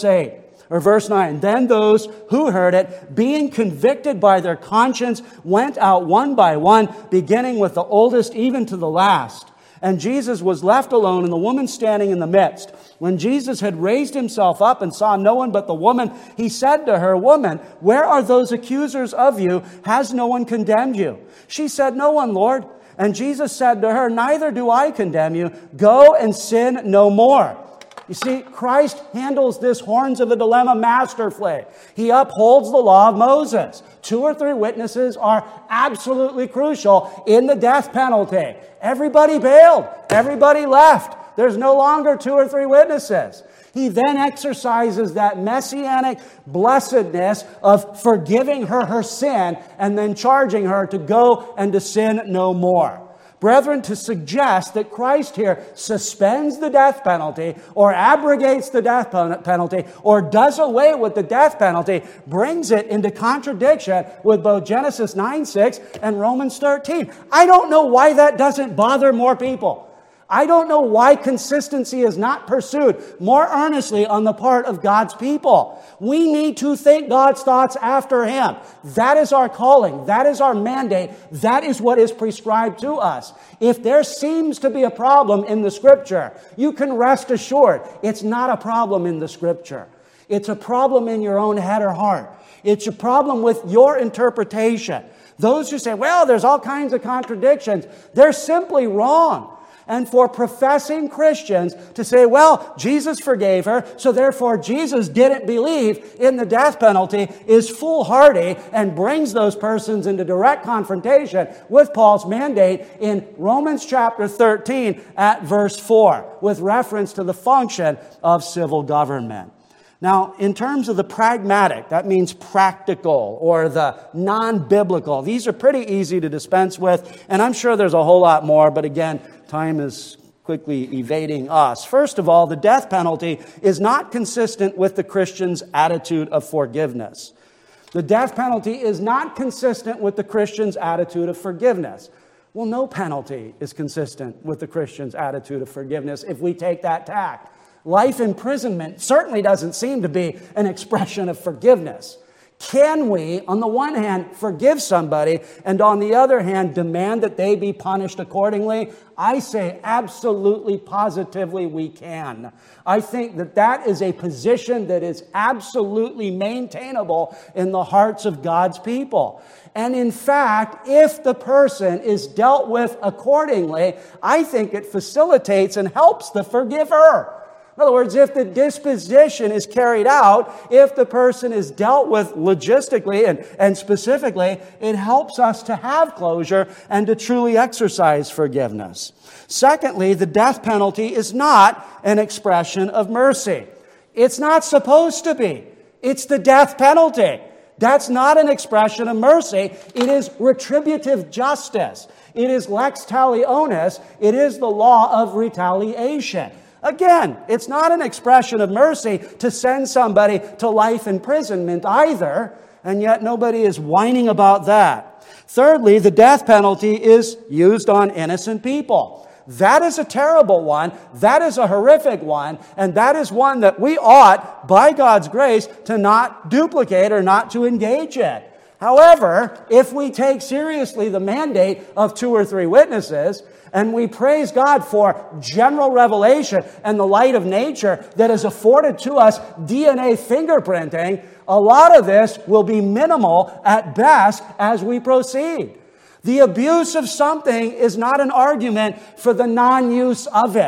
9, then those who heard it, being convicted by their conscience, went out one by one, beginning with the oldest even to the last. And Jesus was left alone, and the woman standing in the midst. When Jesus had raised himself up and saw no one but the woman, he said to her, "Woman, where are those accusers of you? Has no one condemned you?" She said, "No one, Lord." And Jesus said to her, "Neither do I condemn you. Go and sin no more." You see, Christ handles this horns of a dilemma masterfully. He upholds the law of Moses. 2 or 3 witnesses are absolutely crucial in the death penalty. Everybody bailed. Everybody left. There's no longer 2 or 3 witnesses. He then exercises that messianic blessedness of forgiving her sin and then charging her to go and to sin no more. Brethren, to suggest that Christ here suspends the death penalty or abrogates the death penalty or does away with the death penalty brings it into contradiction with both Genesis 9:6 and Romans 13. I don't know why that doesn't bother more people. I don't know why consistency is not pursued more earnestly on the part of God's people. We need to think God's thoughts after Him. That is our calling. That is our mandate. That is what is prescribed to us. If there seems to be a problem in the Scripture, you can rest assured it's not a problem in the Scripture. It's a problem in your own head or heart. It's a problem with your interpretation. Those who say, well, there's all kinds of contradictions, they're simply wrong. And for professing Christians to say, well, Jesus forgave her, so therefore Jesus didn't believe in the death penalty is foolhardy and brings those persons into direct confrontation with Paul's mandate in Romans chapter 13 at verse 4 with reference to the function of civil government. Now, in terms of the pragmatic, that means practical or the non-biblical. These are pretty easy to dispense with, and I'm sure there's a whole lot more, but again, time is quickly evading us. First of all, the death penalty is not consistent with the Christian's attitude of forgiveness. The death penalty is not consistent with the Christian's attitude of forgiveness. Well, no penalty is consistent with the Christian's attitude of forgiveness if we take that tack. Life imprisonment certainly doesn't seem to be an expression of forgiveness. Can we, on the one hand, forgive somebody and on the other hand, demand that they be punished accordingly? I say absolutely, positively we can. I think that is a position that is absolutely maintainable in the hearts of God's people. And in fact, if the person is dealt with accordingly, I think it facilitates and helps the forgiver. In other words, if the disposition is carried out, if the person is dealt with logistically and specifically, it helps us to have closure and to truly exercise forgiveness. Secondly, the death penalty is not an expression of mercy. It's not supposed to be. It's the death penalty. That's not an expression of mercy. It is retributive justice. It is lex talionis. It is the law of retaliation. Again, it's not an expression of mercy to send somebody to life imprisonment either, and yet nobody is whining about that. Thirdly, the death penalty is used on innocent people. That is a terrible one, that is a horrific one, and that is one that we ought, by God's grace, to not duplicate or not to engage in. However, if we take seriously the mandate of 2 or 3 witnesses, and we praise God for general revelation and the light of nature that is afforded to us DNA fingerprinting, a lot of this will be minimal at best as we proceed. The abuse of something is not an argument for the non-use of it.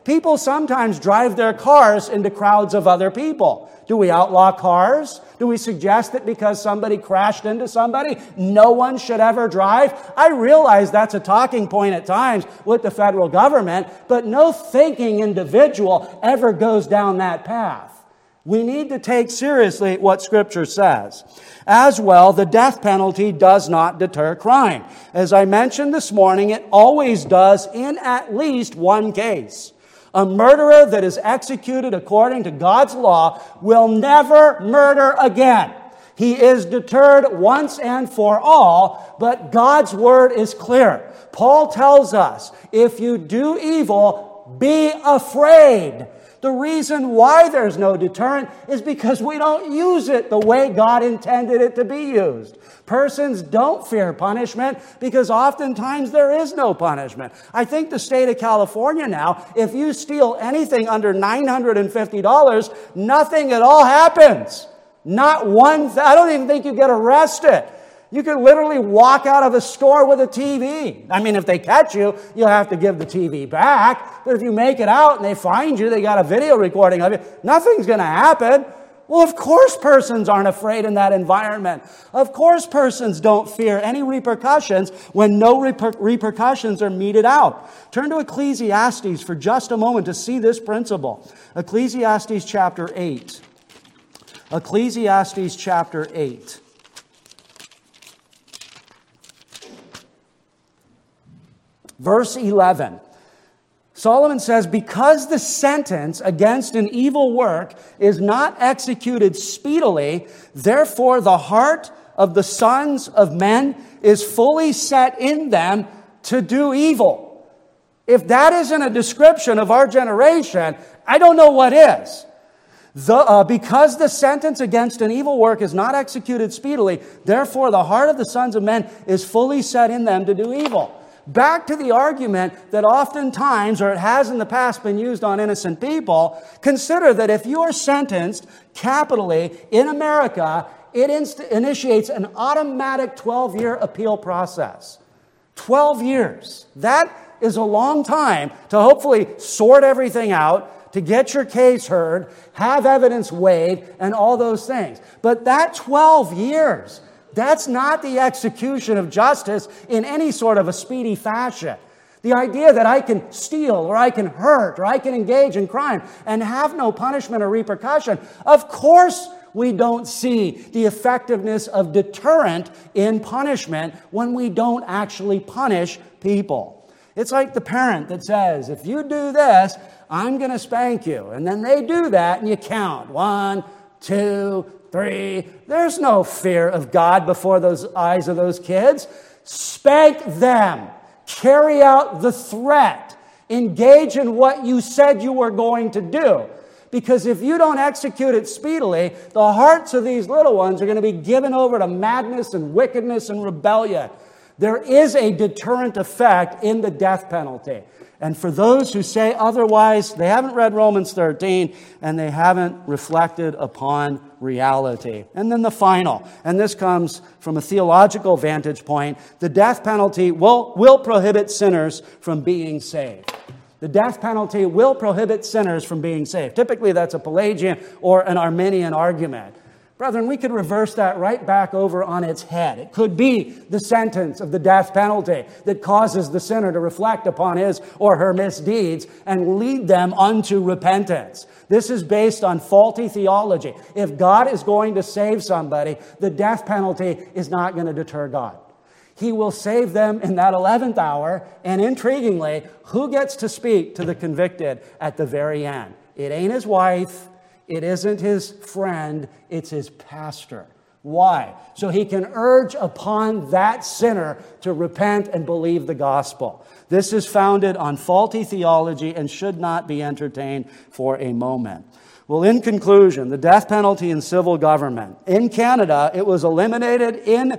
People sometimes drive their cars into crowds of other people. Do we outlaw cars? Do we suggest that because somebody crashed into somebody, no one should ever drive? I realize that's a talking point at times with the federal government, but no thinking individual ever goes down that path. We need to take seriously what Scripture says. As well, the death penalty does not deter crime. As I mentioned this morning, it always does in at least one case. A murderer that is executed according to God's law will never murder again. He is deterred once and for all, but God's word is clear. Paul tells us, if you do evil, be afraid. The reason why there's no deterrent is because we don't use it the way God intended it to be used. Persons don't fear punishment because oftentimes there is no punishment. I think the state of California now, if you steal anything under $950, nothing at all happens. Not one thing. I don't even think you get arrested. You could literally walk out of a store with a TV. I mean, if they catch you, you'll have to give the TV back. But if you make it out and they find you, they got a video recording of you, nothing's going to happen. Well, of course persons aren't afraid in that environment. Of course persons don't fear any repercussions when no repercussions are meted out. Turn to Ecclesiastes for just a moment to see this principle. Ecclesiastes chapter 8. Ecclesiastes chapter 8. Verse 11, Solomon says, because the sentence against an evil work is not executed speedily, therefore the heart of the sons of men is fully set in them to do evil. If that isn't a description of our generation, I don't know what is. Because the sentence against an evil work is not executed speedily, therefore the heart of the sons of men is fully set in them to do evil. Back to the argument that oftentimes, or it has in the past been used on innocent people, consider that if you are sentenced capitally in America, it initiates an automatic 12-year appeal process. 12 years. That is a long time to hopefully sort everything out, to get your case heard, have evidence weighed, and all those things. But that 12 years... that's not the execution of justice in any sort of a speedy fashion. The idea that I can steal or I can hurt or I can engage in crime and have no punishment or repercussion, of course we don't see the effectiveness of deterrent in punishment when we don't actually punish people. It's like the parent that says, if you do this, I'm going to spank you. And then they do that and you count. 1, 2, 3. There's no fear of God before those eyes of those kids. Spank them. Carry out the threat. Engage in what you said you were going to do. Because if you don't execute it speedily, the hearts of these little ones are going to be given over to madness and wickedness and rebellion. There is a deterrent effect in the death penalty. And for those who say otherwise, they haven't read Romans 13 and they haven't reflected upon reality. And then the final, and this comes from a theological vantage point, the death penalty will prohibit sinners from being saved. The death penalty will prohibit sinners from being saved. Typically that's a Pelagian or an Arminian argument. Brethren, we could reverse that right back over on its head. It could be the sentence of the death penalty that causes the sinner to reflect upon his or her misdeeds and lead them unto repentance. This is based on faulty theology. If God is going to save somebody, the death penalty is not going to deter God. He will save them in that 11th hour, and intriguingly, who gets to speak to the convicted at the very end? It ain't his wife. It isn't his friend, it's his pastor. Why? So he can urge upon that sinner to repent and believe the gospel. This is founded on faulty theology and should not be entertained for a moment. Well, in conclusion, the death penalty in civil government. In Canada, it was eliminated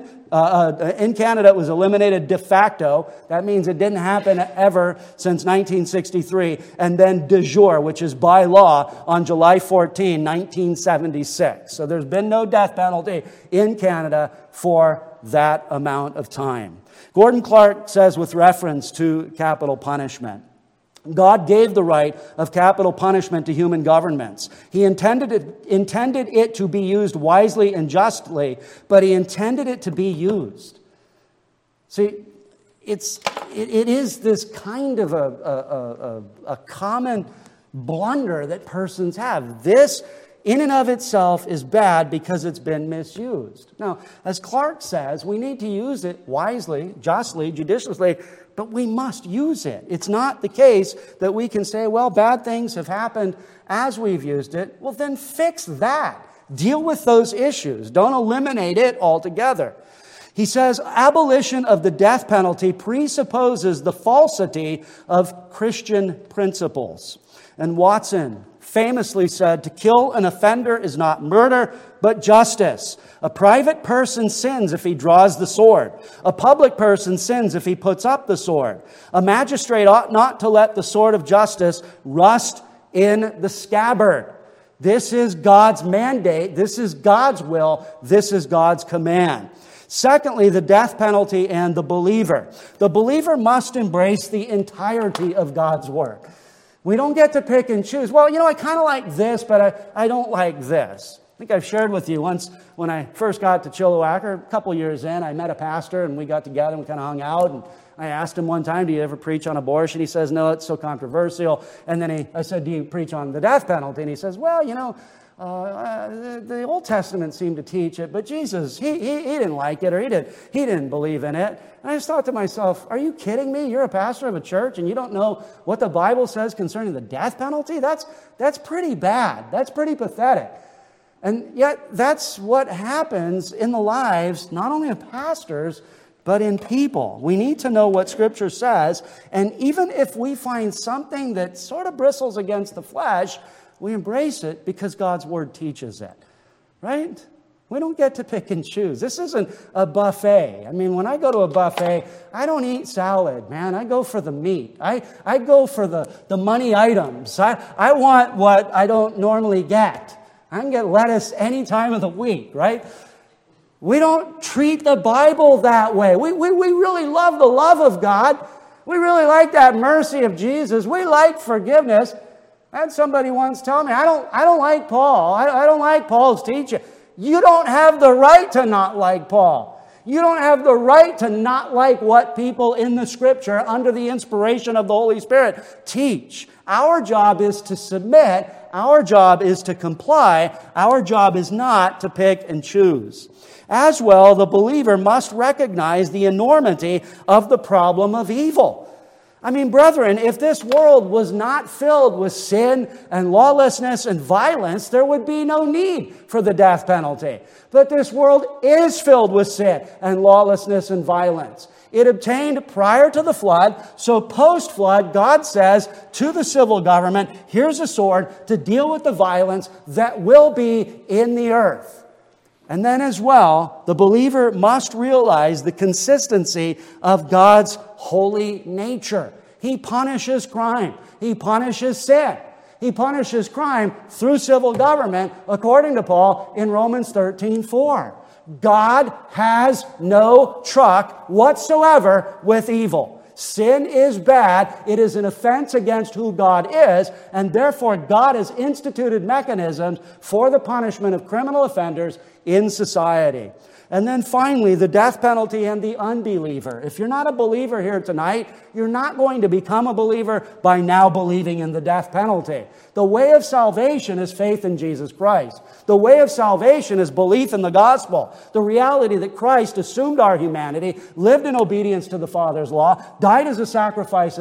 it was eliminated de facto. That means it didn't happen ever since 1963. And then de jure, which is by law, on July 14, 1976. So there's been no death penalty in Canada for that amount of time. Gordon Clark says with reference to capital punishment, God gave the right of capital punishment to human governments. He intended it to be used wisely and justly, but He intended it to be used. See, it is this kind of a common blunder that persons have. This, in and of itself, is bad because it's been misused. Now, as Clark says, we need to use it wisely, justly, judiciously, but we must use it. It's not the case that we can say, well, bad things have happened as we've used it. Well, then fix that. Deal with those issues. Don't eliminate it altogether. He says, abolition of the death penalty presupposes the falsity of Christian principles. And Watson famously said, to kill an offender is not murder, but justice. A private person sins if he draws the sword. A public person sins if he puts up the sword. A magistrate ought not to let the sword of justice rust in the scabbard. This is God's mandate. This is God's will. This is God's command. Secondly, the death penalty and the believer. The believer must embrace the entirety of God's word. We don't get to pick and choose. Well, I kind of like this, but I don't like this. I think I've shared with you once when I first got to Chilliwack, a couple years in, I met a pastor and we got together and kind of hung out. And I asked him one time, do you ever preach on abortion? He says, no, it's so controversial. And then I said, do you preach on the death penalty? And he says, well, the Old Testament seemed to teach it, but Jesus, he didn't like it, or he didn't believe in it. And I just thought to myself, are you kidding me? You're a pastor of a church and you don't know what the Bible says concerning the death penalty? That's pretty bad. That's pretty pathetic. And yet that's what happens in the lives, not only of pastors, but in people. We need to know what Scripture says. And even if we find something that sort of bristles against the flesh, we embrace it because God's Word teaches it, right? We don't get to pick and choose. This isn't a buffet. I mean, when I go to a buffet, I don't eat salad, man. I go for the meat. I go for the money items. I want what I don't normally get. I can get lettuce any time of the week, right? We don't treat the Bible that way. We really love the love of God. We really like that mercy of Jesus. We like forgiveness. I had somebody once tell me, I don't like Paul. I don't like Paul's teaching. You don't have the right to not like Paul. You don't have the right to not like what people in the Scripture, under the inspiration of the Holy Spirit, teach. Our job is to submit. Our job is to comply. Our job is not to pick and choose. As well, the believer must recognize the enormity of the problem of evil. I mean, brethren, if this world was not filled with sin and lawlessness and violence, there would be no need for the death penalty. But this world is filled with sin and lawlessness and violence. It obtained prior to the flood, so post-flood, God says to the civil government, here's a sword to deal with the violence that will be in the earth. And then as well, the believer must realize the consistency of God's holy nature. He punishes crime. He punishes sin. He punishes crime through civil government, according to Paul in Romans 13:4. God has no truck whatsoever with evil. Sin is bad. It is an offense against who God is, and therefore God has instituted mechanisms for the punishment of criminal offenders in society. And then finally, the death penalty and the unbeliever. If you're not a believer here tonight, you're not going to become a believer by now believing in the death penalty. The way of salvation is faith in Jesus Christ. The way of salvation is belief in the gospel. The reality that Christ assumed our humanity, lived in obedience to the Father's law, died as a sacrifice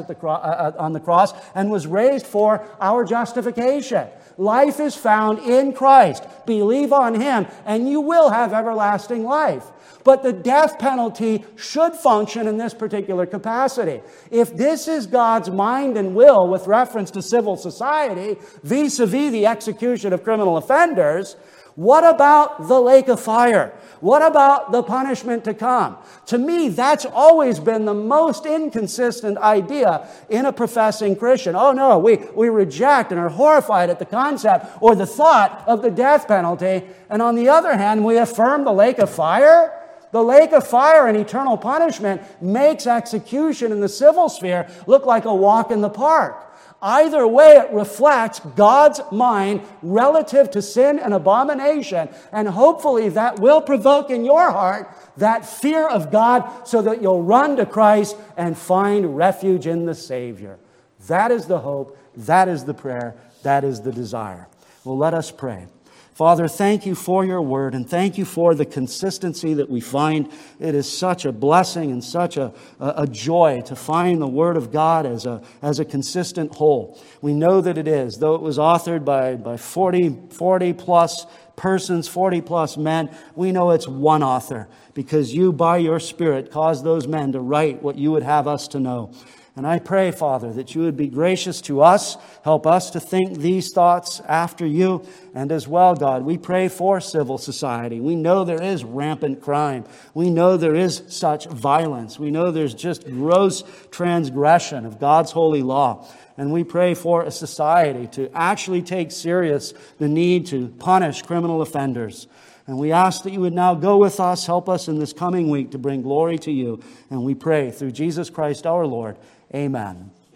on the cross, and was raised for our justification. Life is found in Christ. Believe on Him, and you will have everlasting life. But the death penalty should function in this particular capacity. If this is God's mind and will with reference to civil society, vis-a-vis the execution of criminal offenders, what about the lake of fire? What about the punishment to come? To me, that's always been the most inconsistent idea in a professing Christian. Oh no, we reject and are horrified at the concept or the thought of the death penalty. And on the other hand, we affirm the lake of fire. The lake of fire and eternal punishment makes execution in the civil sphere look like a walk in the park. Either way, it reflects God's mind relative to sin and abomination, and hopefully that will provoke in your heart that fear of God so that you'll run to Christ and find refuge in the Savior. That is the hope, that is the prayer, that is the desire. Well, let us pray. Father, thank you for your word, and thank you for the consistency that we find. It is such a blessing and such a joy to find the word of God as a consistent whole. We know that it is, though it was authored by 40 plus persons, 40 plus men, we know it's one author, because you, by your Spirit, caused those men to write what you would have us to know. And I pray, Father, that you would be gracious to us, help us to think these thoughts after you, and as well, God, we pray for civil society. We know there is rampant crime. We know there is such violence. We know there's just gross transgression of God's holy law. And we pray for a society to actually take serious the need to punish criminal offenders. And we ask that you would now go with us, help us in this coming week to bring glory to you. And we pray through Jesus Christ our Lord. Amen.